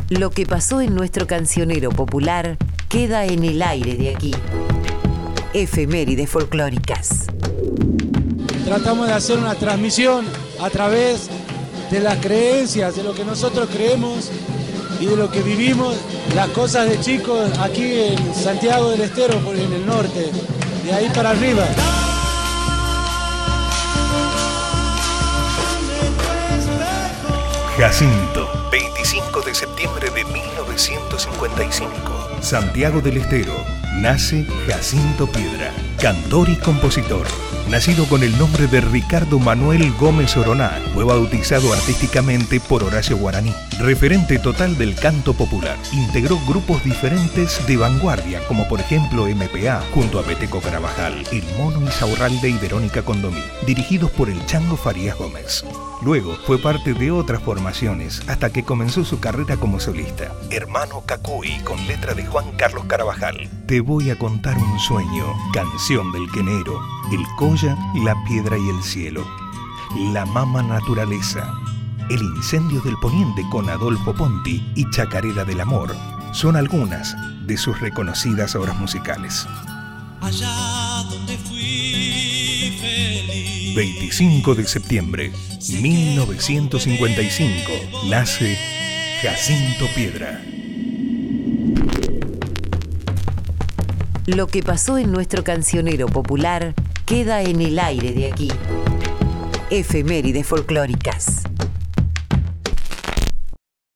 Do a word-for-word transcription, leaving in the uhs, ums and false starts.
Lo que pasó en nuestro cancionero popular queda en el aire de aquí. Efemérides folclóricas. Tratamos de hacer una transmisión a través de las creencias, de lo que nosotros creemos y de lo que vivimos, las cosas de chicos aquí en Santiago del Estero, en el norte, de ahí para arriba. Jacinto, veinticinco de septiembre de mil novecientos cincuenta y cinco. Santiago del Estero. Nace Jacinto Piedra, cantor y compositor. Nacido con el nombre de Ricardo Manuel Gómez Oroná, fue bautizado artísticamente por Horacio Guaraní. Referente total del canto popular, integró grupos diferentes de vanguardia, como por ejemplo M P A, junto a Peteco Carabajal, El Mono Insaurralde y Verónica Condomí, dirigidos por el Chango Farías Gómez. Luego fue parte de otras formaciones hasta que comenzó su carrera como solista. Hermano Cacuy, con letra de Juan Carlos Carabajal. Te voy a contar un sueño, canción del quenero, el Colla, la piedra y el cielo. La mama naturaleza. El incendio del poniente con Adolfo Ponti y Chacarera del amor son algunas de sus reconocidas obras musicales. Allá donde fui feliz. veinticinco de septiembre de mil novecientos cincuenta y cinco nace Jacinto Piedra. Lo que pasó en nuestro cancionero popular queda en el aire de aquí. Efemérides folclóricas.